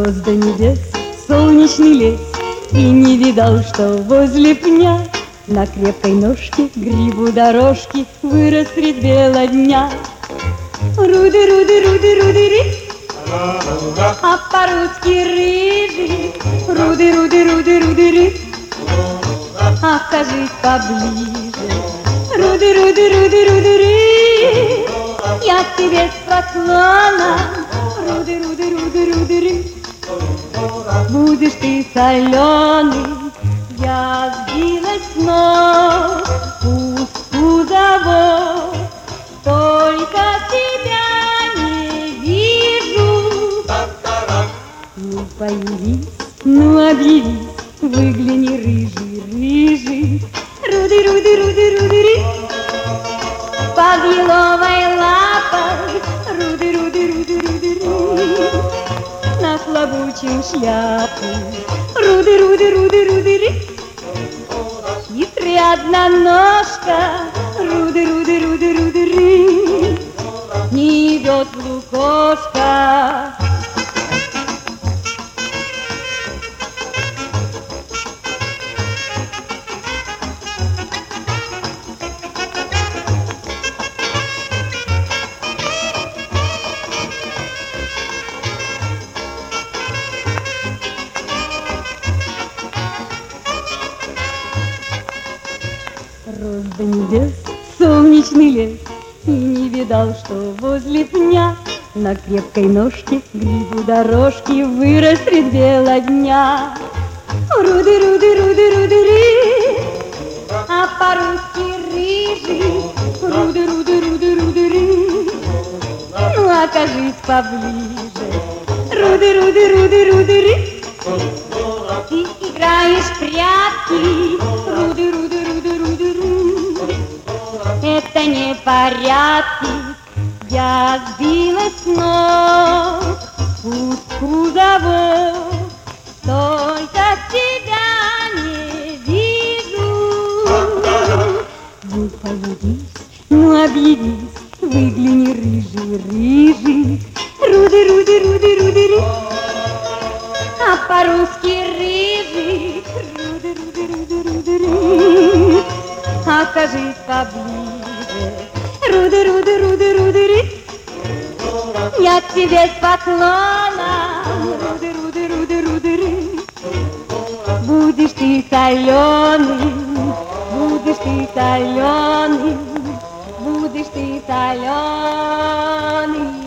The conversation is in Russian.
Рос до небес солнечный лес, и не видал, что возле пня на крепкой ножке грибу дорожки вырос средь бела дня. Руды, руды, руды, руды, ры, а по-русски рыжий. Руды, руды, руды, руды, ры, а кажись поближе. Руды, руды, руды, руды, ры, я к тебе с поклоном. Руды, руды, руды, руды, ры, будешь ты соленый. Я сбилась с ног, пусту зову, только тебя не вижу. Ну появись, ну объявись, выгляни, рыжий, рыжий. Руды, руды, руды, руды, ры, под еловой лапой. Руды, руды, руды, руды, ры, нахлобучим шляпу. Руды, руды, руды, руды, ры, хитрый одноножка. Руды, руды, руды, руды, ры, не идет в лукошко. Рос до небес солнечный лес, и не видал, что возле пня на крепкой ножке грибу дорожки вырос средь бела дня. Руды, руды, руды, руды, ры, а по-русски рыжий. Руды, руды, руды, руды, ры, ну окажись поближе. Руды, руды, руды, руды, ры, ты играешь в прятки. Руды, руды, руды, руды, ры, это не порядки. Я сбилась с ног, пустку зову, только тебя не вижу. Ну появись, ну объявись, выгляни, рыжий, рыжий. Руды, руды, руды, руды, ры, а по-русски рыжий. Руды, руды, руды, руды, ры, окажись поближе. Руды, руды, руды, руды, ры, я к тебе с поклоном. Руды, руды, руды, руды, ры, будешь ты соленый, будешь ты соленый, будешь ты соленый.